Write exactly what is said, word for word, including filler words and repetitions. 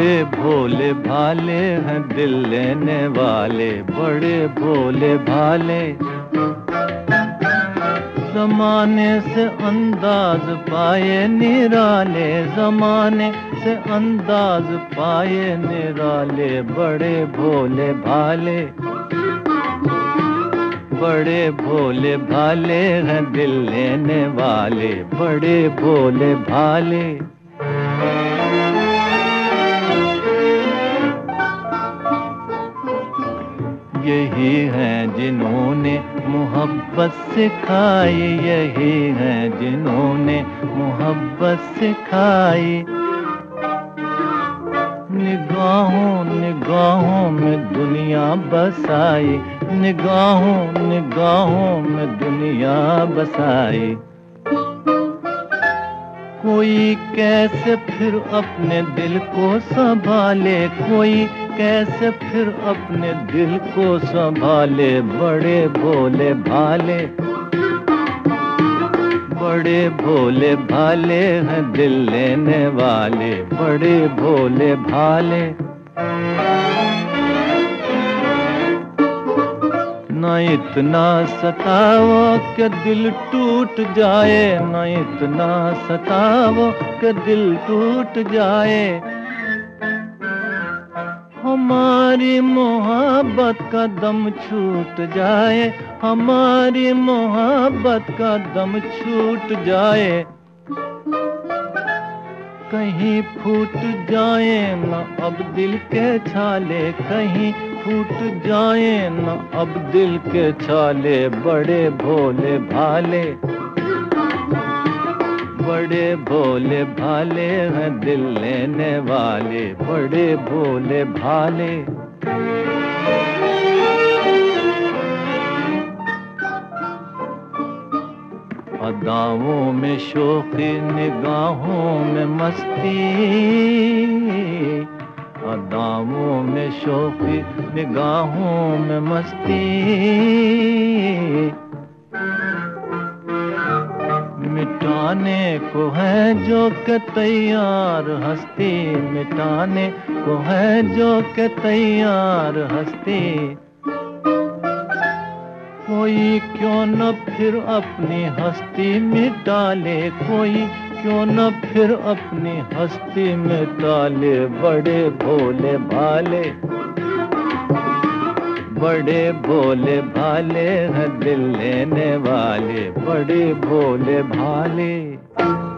बड़े भोले भाले हैं दिल लेने वाले, बड़े भोले भाले। ज़माने से अंदाज पाए निराले, ज़माने से अंदाज पाए निराले, बड़े भोले भाले। बड़े भोले भाले हैं दिल लेने वाले, बड़े भोले भाले। यही हैं जिन्होंने मोहब्बत सिखाई, यही हैं जिन्होंने मोहब्बत सिखाई। निगाहों निगाहों में दुनिया बसाई, निगाहों निगाहों में दुनिया बसाई। कोई कैसे फिर अपने दिल को संभाले, कोई कैसे फिर अपने दिल को संभाले, बड़े भोले भाले। बड़े भोले भाले हैं दिल लेने वाले, बड़े भोले भाले। न इतना सताओ कि दिल टूट जाए, न इतना सताओ कि दिल टूट जाए। हमारी मोहब्बत का दम छूट जाए, हमारी मोहब्बत का दम छूट जाए। कहीं फूट जाए न अब दिल के छाले, कहीं फूट जाए न अब दिल के छाले, बड़े भोले भाले। बड़े भोले भाले हैं दिल लेने वाले, बड़े भोले भाले। अदाओं में शौक़ी निगाहों में मस्ती, अदाओं में शौक़ी निगाहों में मस्ती। मिटाने को है जो के तैयार हस्ती, मिटाने को है जो के तैयार हस्ती। कोई क्यों न फिर अपनी हस्ती मिटा ले, कोई क्यों न फिर अपनी हस्ती मिटा ले, बड़े भोले भाले। बड़े भोले भाले हैं दिल लेने वाले, बड़े भोले भाले।